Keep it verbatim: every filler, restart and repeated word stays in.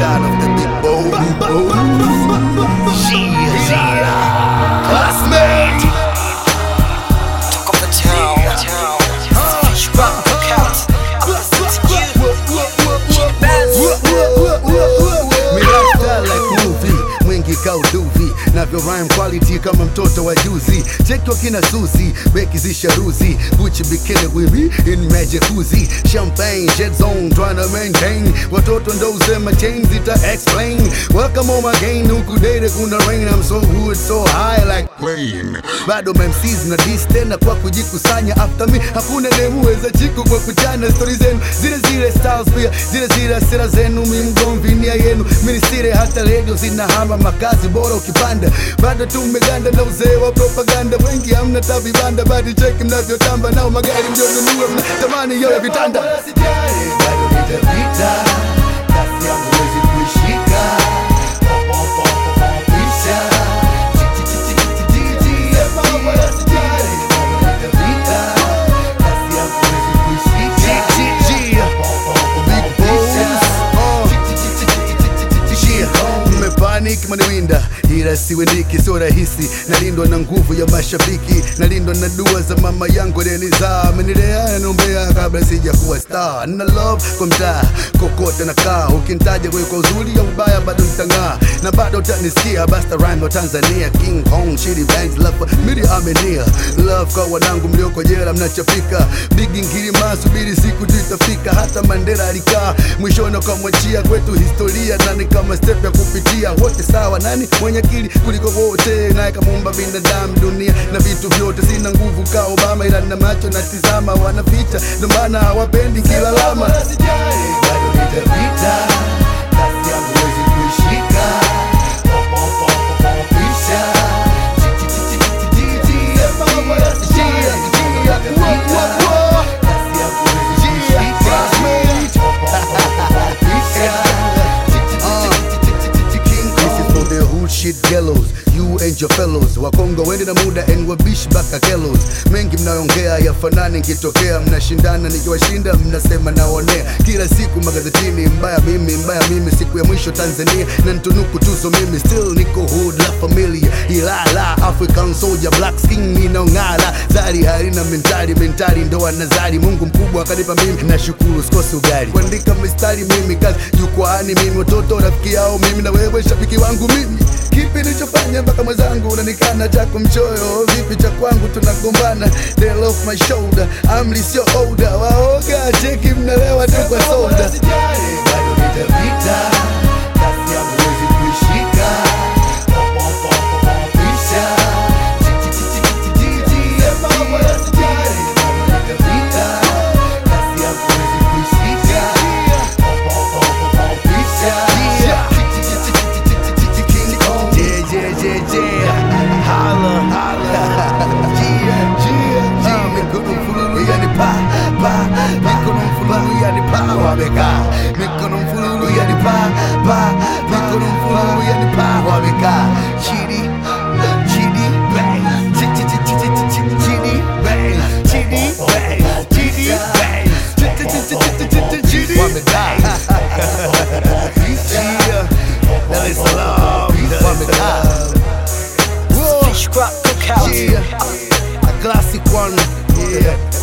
son of the big boy. Yeah, yeah. Classmate. Talk of the town. Fish rock cookouts. I listen to you. Me lifestyle like movie, mwingi kauduvi navyo rhyme quality kama mtoto wa juzi. Check wakina Suzy, beki zisharuzi, Gucci bikini with me in jacuzzi. Champagne, jet zone, tryna maintain. Watoto ndo usema chains ita explain. Welcome on my game, nuku date kuna rain. I'm so good, so high like plane. Bado M Cs na diss tena kwa kujikusanya. After me, hakuna demu weza chiku kwa kuchana. Story zenu, zile zile styles pia, zile zile sera zenu. Mi mgomvi nia yenu, minisire hata radio zinahama. Makazi bora ukipanda, bado tumeganda na uzee wa propaganda. Wengi hamna tabibanda, bado cheki mnavyotamba. Nao magari mjonunua mnatamani yoya vitanda. Bado sijari, bado nitapita, kasi yangu wezi kuishika. Pisha bado sijari, bado nitapita, kasi yangu wezi kuishika. Big boss, mmepanic maniwinda, ila siwendiki, sio rahisi. Nalindwa na nguvu ya mashabiki, nalindwa na dua za mama yangu Deniza. Amenilea naombea kabla sija kuwa star. Na love kwa mtaa, kokote na kaa. Ukintaja wewe kwa uzuri ya ubaya bado nitang'aa. Na bado utanisikia, basta rhyme wa Tanzania. King Kong, Shitty Bangs, love for midi amenia. Love kwa wanangu mlioko jela mnachapika. Big ngirima, subiri siku tutafika. Hata Mandela alikaa, mwishoni kwa mwachia. Kwetu historia, nani kama step ya kupitia. Wote sawa, nani mwenye akili kuliko wote. Naye kamuumba binadamu dunia na vitu vyote. Sina nguvu ka Obama, ila na macho na tizama. Wanaficha, ndo maana hawapendi kila lama. Bado sijari, bado nitapita, kasi yangu wezi kuishika. Pisha shit gallows, you and your fellows. Wakongo wende na muda and wabish baka kellos. Mengi mnaongea ya fanani nkitokea. Mnashindana nikiwashinda mnasema naonea. Kila siku magazetini mbaya mimi, mbaya mimi. Siku ya mwisho Tanzania na ntunuku tuzo mimi. Still niko hood la familia. Ilala African soldier black skin ninaongala. Zari harina mentari, mentari ndoa nazari. Mungu mkubwa akanipa mimi, nashukuru sikosi ugali. Kuandika mistari mimi, kazi jukwaani mimi. Watoto rafiki yao mimi, na wewe shabiki wangu mimi. Kipi nilichofanya mpaka mwenzangu unanikana? Chako mchoyo, vipi cha kwangu tunagombana? They off my shoulder, amri sio order. Waoga, cheki mnalewa tu kwa soda. Bado sijari, bado nitapita, kasi yangu wezi kuishika. Pisha bado sijari, bado nitapita, kasi yangu wezi kuishika. Pisha yeah, yeah, yeah, holla, holla, yeah, yeah, yeah. Mikono mfululu yani pa, pa. Mikono mfululu yani pa, wabeka. Mikono mfululu yani pa, pa. Mikono mfululu yani pa, wabeka. Chidi, chidi, bang. Chidi, chidi, chidi, chidi, bang. Chidi, bang. Chidi, bang. Chidi, chidi, wabeka. Yeah, Dar es Salaam, wabeka. Fish rock cookouts. Yeah, a classic one. Yeah.